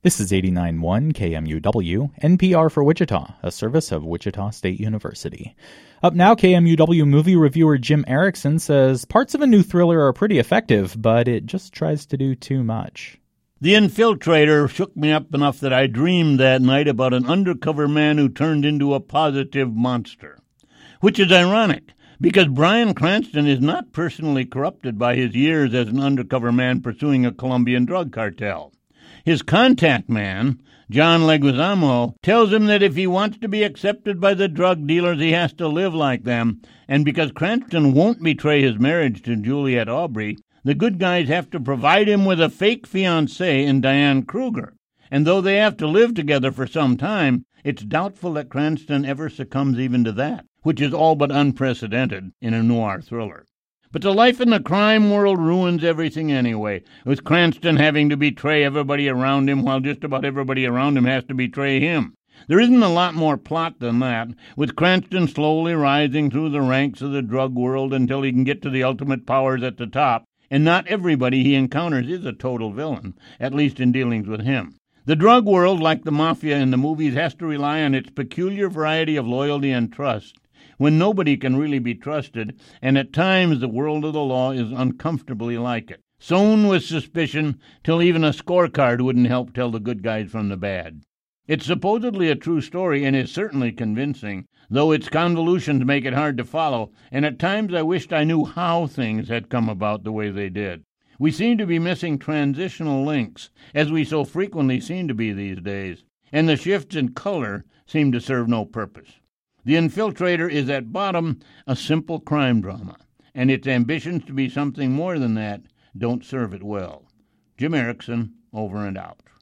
This is 89.1 KMUW, NPR for Wichita, a service of Wichita State University. Up now, KMUW movie reviewer Jim Erickson says parts of a new thriller are pretty effective, but it just tries to do too much. The Infiltrator shook me up enough that I dreamed that night about an undercover man who turned into a positive monster. Which is ironic, because Bryan Cranston is not personally corrupted by his years as an undercover man pursuing a Colombian drug cartel. His contact man, John Leguizamo, tells him that if he wants to be accepted by the drug dealers, he has to live like them, and because Cranston won't betray his marriage to Juliette Aubrey, the good guys have to provide him with a fake fiancée in Diane Kruger. And though they have to live together for some time, it's doubtful that Cranston ever succumbs even to that, which is all but unprecedented in a noir thriller. But the life in the crime world ruins everything anyway, with Cranston having to betray everybody around him while just about everybody around him has to betray him. There isn't a lot more plot than that, with Cranston slowly rising through the ranks of the drug world until he can get to the ultimate powers at the top, and not everybody he encounters is a total villain, at least in dealings with him. The drug world, like the mafia in the movies, has to rely on its peculiar variety of loyalty and trust, when nobody can really be trusted, and at times the world of the law is uncomfortably like it, sown with suspicion till even a scorecard wouldn't help tell the good guys from the bad. It's supposedly a true story and is certainly convincing, though its convolutions make it hard to follow, and at times I wished I knew how things had come about the way they did. We seem to be missing transitional links, as we so frequently seem to be these days, and the shifts in color seem to serve no purpose. The Infiltrator is at bottom a simple crime drama, and its ambitions to be something more than that don't serve it well. Jim Erickson, over and out.